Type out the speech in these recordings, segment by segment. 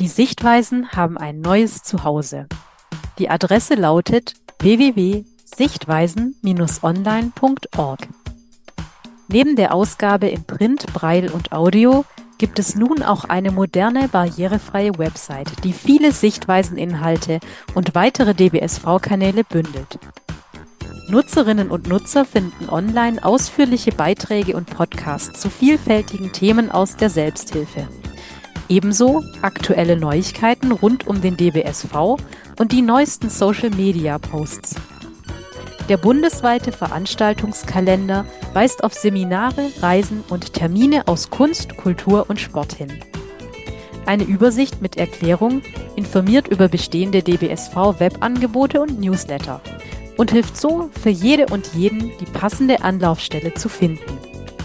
Die Sichtweisen haben ein neues Zuhause. Die Adresse lautet www.sichtweisen-online.org. Neben der Ausgabe in Print, Braille und Audio gibt es nun auch eine moderne, barrierefreie Website, die viele Sichtweiseninhalte und weitere DBSV-Kanäle bündelt. Nutzerinnen und Nutzer finden online ausführliche Beiträge und Podcasts zu vielfältigen Themen aus der Selbsthilfe. Ebenso aktuelle Neuigkeiten rund um den DBSV und die neuesten Social-Media-Posts. Der bundesweite Veranstaltungskalender weist auf Seminare, Reisen und Termine aus Kunst, Kultur und Sport hin. Eine Übersicht mit Erklärung informiert über bestehende DBSV-Webangebote und Newsletter und hilft so für jede und jeden, die passende Anlaufstelle zu finden.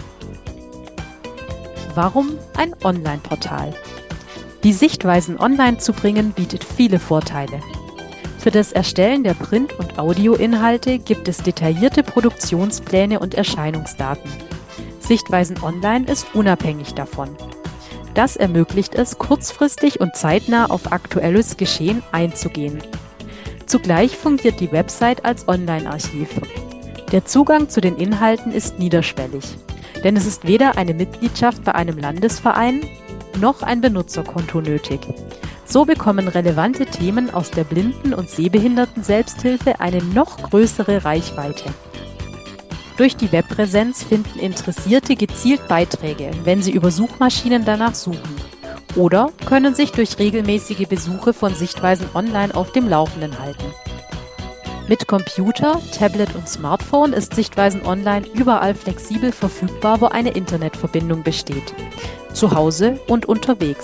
Warum ein Online-Portal? Die Sichtweisen online zu bringen, bietet viele Vorteile. Für das Erstellen der Print- und Audioinhalte gibt es detaillierte Produktionspläne und Erscheinungsdaten. Sichtweisen online ist unabhängig davon. Das ermöglicht es, kurzfristig und zeitnah auf aktuelles Geschehen einzugehen. Zugleich fungiert die Website als Online-Archiv. Der Zugang zu den Inhalten ist niederschwellig, denn es ist weder eine Mitgliedschaft bei einem Landesverein noch ein Benutzerkonto nötig. So bekommen relevante Themen aus der Blinden- und Sehbehinderten-Selbsthilfe eine noch größere Reichweite. Durch die Webpräsenz finden Interessierte gezielt Beiträge, wenn sie über Suchmaschinen danach suchen, oder können sich durch regelmäßige Besuche von Sichtweisen online auf dem Laufenden halten. Mit Computer, Tablet und Smartphone ist Sichtweisen online überall flexibel verfügbar, wo eine Internetverbindung besteht, zu Hause und unterwegs.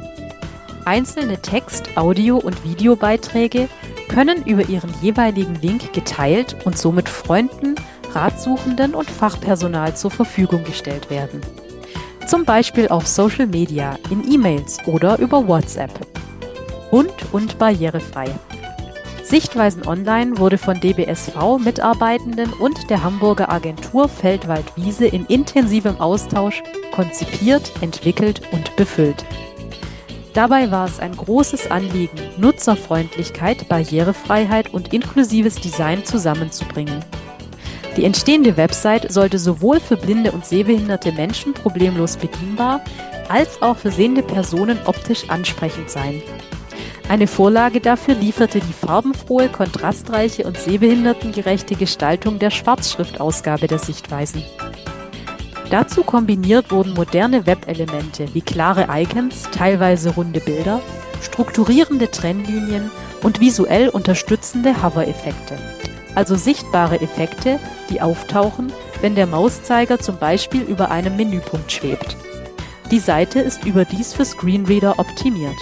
Einzelne Text-, Audio- und Videobeiträge können über ihren jeweiligen Link geteilt und somit Freunden, Ratsuchenden und Fachpersonal zur Verfügung gestellt werden. Zum Beispiel auf Social Media, in E-Mails oder über WhatsApp. Bunt und barrierefrei. Sichtweisen Online wurde von DBSV-Mitarbeitenden und der Hamburger Agentur Feldwald-Wiese in intensivem Austausch konzipiert, entwickelt und befüllt. Dabei war es ein großes Anliegen, Nutzerfreundlichkeit, Barrierefreiheit und inklusives Design zusammenzubringen. Die entstehende Website sollte sowohl für blinde und sehbehinderte Menschen problemlos bedienbar, als auch für sehende Personen optisch ansprechend sein. Eine Vorlage dafür lieferte die farbenfrohe, kontrastreiche und sehbehindertengerechte Gestaltung der Schwarzschriftausgabe der Sichtweisen. Dazu kombiniert wurden moderne Webelemente wie klare Icons, teilweise runde Bilder, strukturierende Trennlinien und visuell unterstützende Hover-Effekte, also sichtbare Effekte, die auftauchen, wenn der Mauszeiger zum Beispiel über einem Menüpunkt schwebt. Die Seite ist überdies für Screenreader optimiert.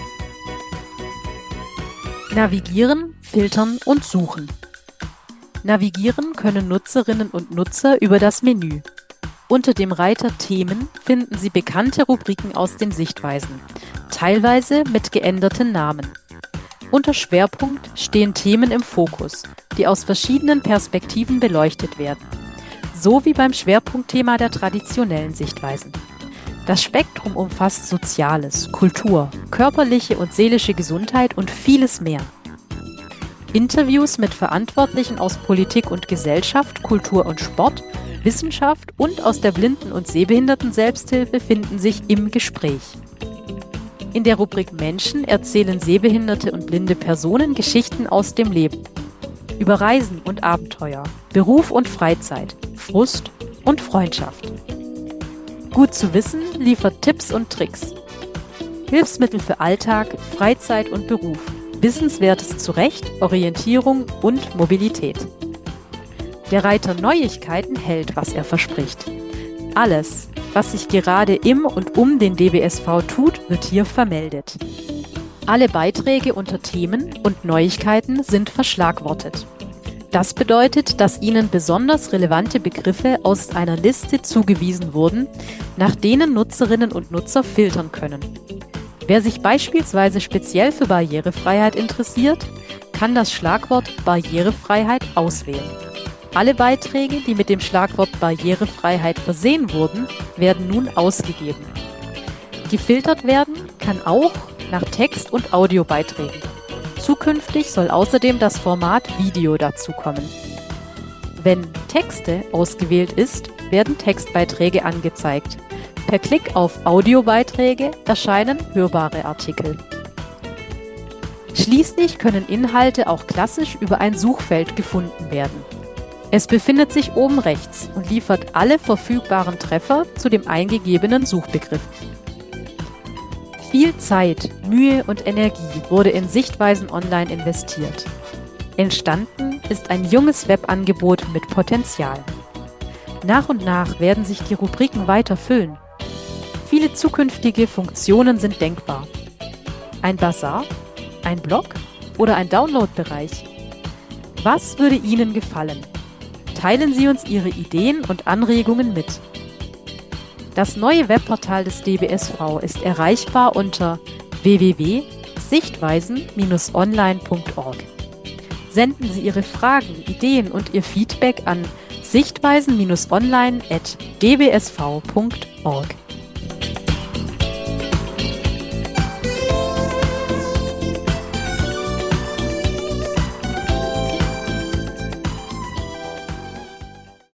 Navigieren, filtern und suchen. Navigieren können Nutzerinnen und Nutzer über das Menü. Unter dem Reiter Themen finden Sie bekannte Rubriken aus den Sichtweisen, teilweise mit geänderten Namen. Unter Schwerpunkt stehen Themen im Fokus, die aus verschiedenen Perspektiven beleuchtet werden, so wie beim Schwerpunktthema der traditionellen Sichtweisen. Das Spektrum umfasst Soziales, Kultur, körperliche und seelische Gesundheit und vieles mehr. Interviews mit Verantwortlichen aus Politik und Gesellschaft, Kultur und Sport, Wissenschaft und aus der Blinden- und Sehbehinderten-Selbsthilfe finden sich im Gespräch. In der Rubrik Menschen erzählen sehbehinderte und blinde Personen Geschichten aus dem Leben. Über Reisen und Abenteuer, Beruf und Freizeit, Frust und Freundschaft. Gut zu wissen liefert Tipps und Tricks. Hilfsmittel für Alltag, Freizeit und Beruf. Wissenswertes zu Recht, Orientierung und Mobilität. Der Reiter Neuigkeiten hält, was er verspricht. Alles, was sich gerade im und um den DBSV tut, wird hier vermeldet. Alle Beiträge unter Themen und Neuigkeiten sind verschlagwortet. Das bedeutet, dass Ihnen besonders relevante Begriffe aus einer Liste zugewiesen wurden, nach denen Nutzerinnen und Nutzer filtern können. Wer sich beispielsweise speziell für Barrierefreiheit interessiert, kann das Schlagwort Barrierefreiheit auswählen. Alle Beiträge, die mit dem Schlagwort Barrierefreiheit versehen wurden, werden nun ausgegeben. Gefiltert werden kann auch, nach Text- und Audiobeiträgen. Zukünftig soll außerdem das Format Video dazukommen. Wenn Texte ausgewählt ist, werden Textbeiträge angezeigt. Per Klick auf Audiobeiträge erscheinen hörbare Artikel. Schließlich können Inhalte auch klassisch über ein Suchfeld gefunden werden. Es befindet sich oben rechts und liefert alle verfügbaren Treffer zu dem eingegebenen Suchbegriff. Viel Zeit, Mühe und Energie wurde in Sichtweisen Online investiert. Entstanden ist ein junges Webangebot mit Potenzial. Nach und nach werden sich die Rubriken weiter füllen. Viele zukünftige Funktionen sind denkbar. Ein Bazar, ein Blog oder ein Downloadbereich? Was würde Ihnen gefallen? Teilen Sie uns Ihre Ideen und Anregungen mit. Das neue Webportal des DBSV ist erreichbar unter www.sichtweisen-online.org. Senden Sie Ihre Fragen, Ideen und Ihr Feedback an sichtweisen-online@dbsv.org.